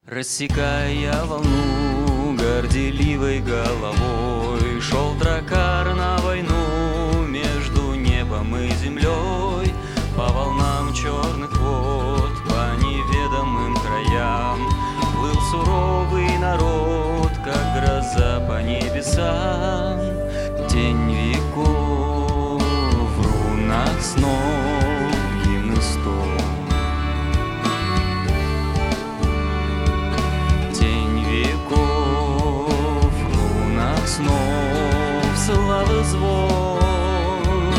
Рассекая волну горделивой головой, шел дракар на войну между небом и землей. По волнам черных вод, по неведомым краям плыл суровый народ, как гроза по небесам. Тень веков в рунах снов гимн истории. Снов славы звон.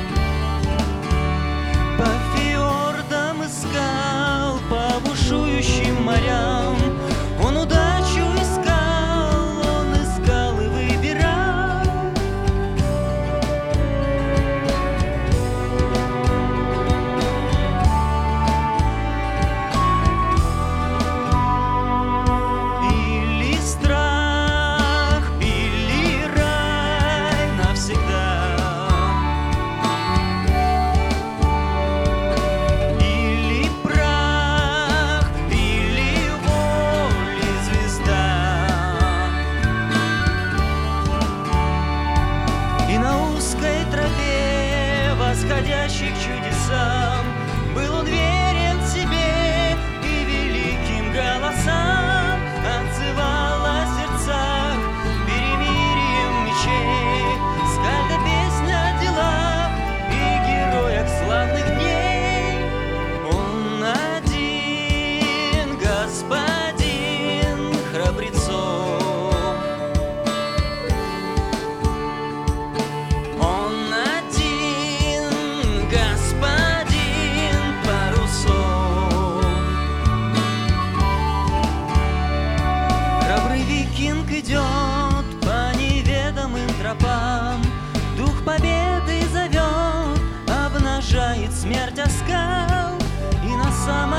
По фьордам искал, по бушующим морям он удачу искал, он искал и выбирал. Или страх, или прах, или воли звезда. И на узкой тропе, восходящей к чудесам, был он верен себе и великим голосам. Отзывал о сердцах перемирием мечей, скальда песня о делах и героях славных дней. Он один господин храбрецов, он один господин парусов. Храбрый викинг идет по неведомым тропам, дух победы зовет, обнажает смерть оскал, и на самом